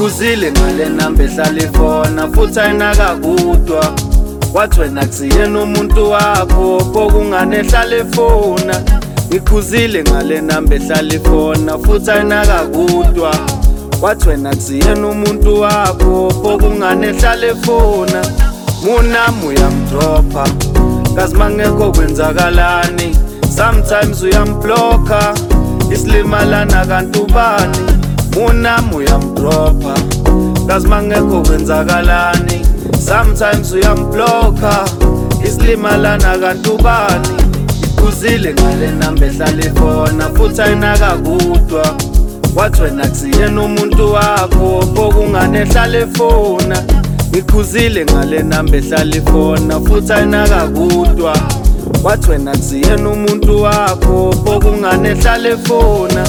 Ikhuzile ngale namba ehlala ifona futhi ayinaka kudwa. Wathi wena kusiyena umuntu wakho pokungane ehlala efona. Ikhuzile ngale namba ehlala ifona futhi ayinaka kudwa. Wathi wena kusiyena umuntu wakho pokungane ehlala efona. Munami uyamdropha kazi mangekho kwenzakalani. Sometimes uyamblocka isilimalana kanti ubani. Munami uyamdropha kazi mangekho kwenzakalani. Sometimes uyamblocka isilimalana kanti ubani. Ikhuzile ngale namba ehlala ifona futhi ayinaka kudwa. Wathi wena kusiyena umuntu wakho pokungane ehlala efona. Ikhuzile ngale namba ehlala ifona futhi ayinaka kudwa. Wathi wena kusiyena umuntu wakho pokungane ehlala efona.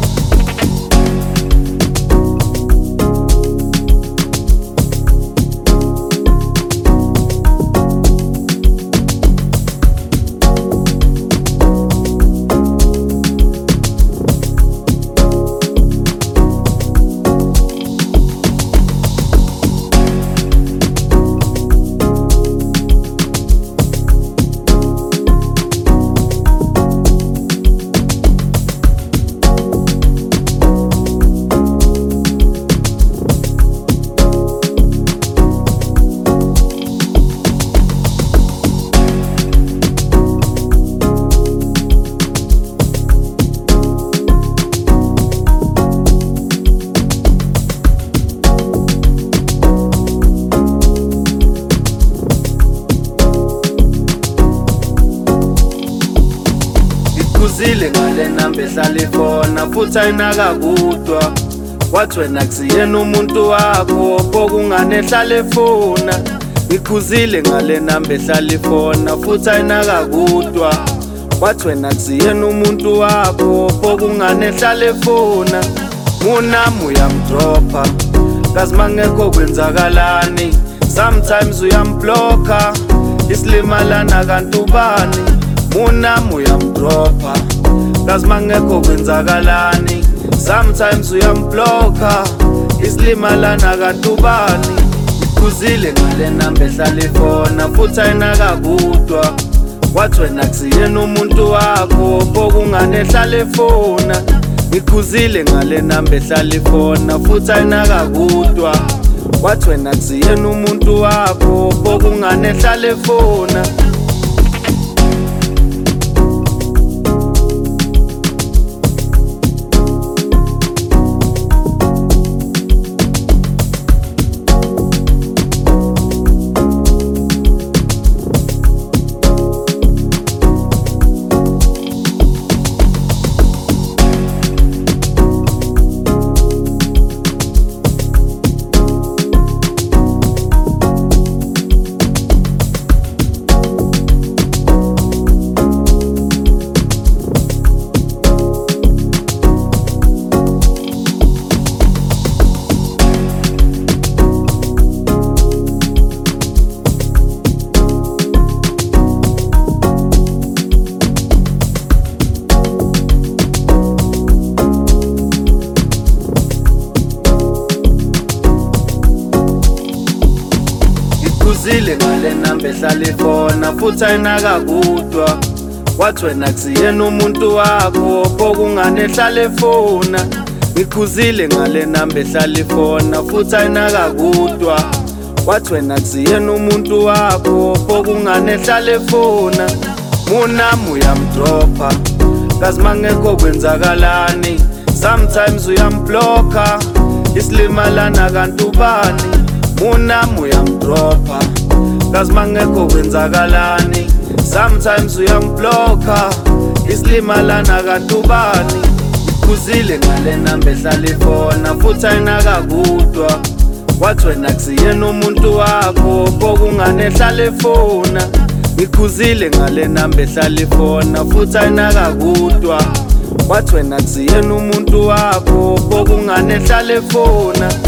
Ikhuzile ngale namba ehlala ifona futhi ayinaka kudwa. Wathi wena kusiyena umuntu wakho pokungane ehlala efona. Ikhuzile ngale namba ehlala ifona futhi ayinaka kudwa. Wathi wena kusiyena umuntu wakho pokungane ehlala efona. Munami uyamdropha kazi mangekho kwenzakalani. Sometimes uyamblocka isilimalana kanti ubani. Munami uyamdropha kazi mangekho kwenzakalani. Sometimes uyamblocka isilimalana kanti ubani. Ikhuzile ngale namba ehlala ifona futhi ayinaka kudwa. Wathi wena kusiyena umuntu wakho pokungane ehlala efona. Ikhuzile ngale namba ehlala ifona futhi ayinaka kudwa. Wathi wena kusiyena umuntu wakho pokungane ehlala efona. Ikhuzile ngale namba ehlala ifona futhi ayinaka kudwa. Wathi wena kusiyena umuntu wakho pokungane ehlala efona. Ikhuzile ngale namba ehlala ifona futhi ayinaka kudwa. Wathi wena kusiyena umuntu wakho pokungane ehlala efona. Munami uyamdropha kazi mangekho kwenzakalani. Sometimes uyamblocka isilimalana kanti ubani. Munami uyamdropha kazi mangekho kwenzakalani. Sometimes uyamblocka isilimalana kanti ubani. Ikhuzile ngale namba ehlala ifona futhi ayinaka kudwa. Wathi wena kusiyena umuntu wakho pokungane ehlala efona. Ikhuzile ngale namba ehlala ifona futhi ayinaka kudwa. Wathi wena kusiyena umuntu wakho pokungane ehlala efona.